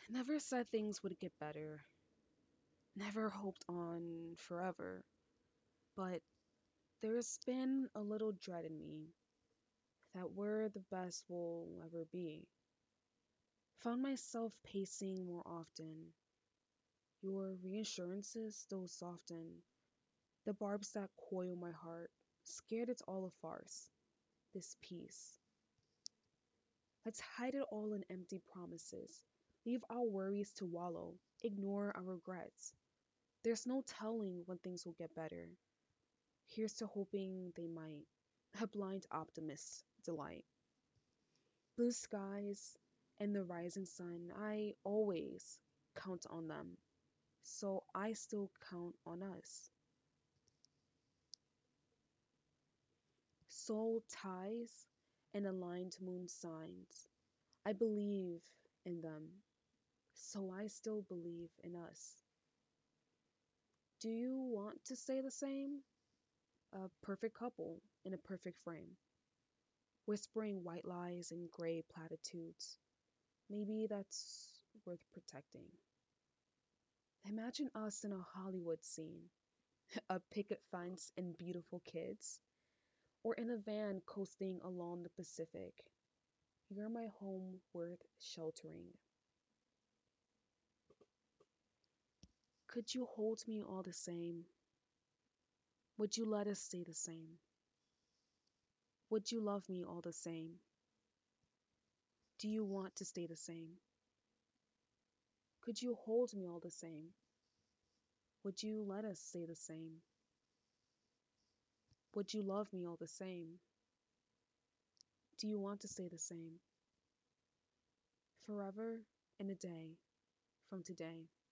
Never said things would get better. Never hoped on forever. But there's been a little dread in me that we're the best we'll ever be. Found myself pacing more often. Your reassurances still soften the barbs that coil my heart. Scared it's all a farce. This peace. Let's hide it all in empty promises. Leave our worries to wallow. Ignore our regrets. There's no telling when things will get better. Here's to hoping they might. A blind optimist's delight. Blue skies and the rising sun, I always count on them. So I still count on us. Soul ties and aligned moon signs. I believe in them. So I still believe in us. Do you want to stay the same? A perfect couple in a perfect frame, whispering white lies and gray platitudes. Maybe that's worth protecting. Imagine us in a Hollywood scene, a picket fence and beautiful kids, or in a van coasting along the Pacific. You're my home worth sheltering. Could you hold me all the same? Would you let us stay the same? Would you love me all the same? Do you want to stay the same? Could you hold me all the same? Would you let us stay the same? Would you love me all the same? Do you want to stay the same? Forever and a day from today.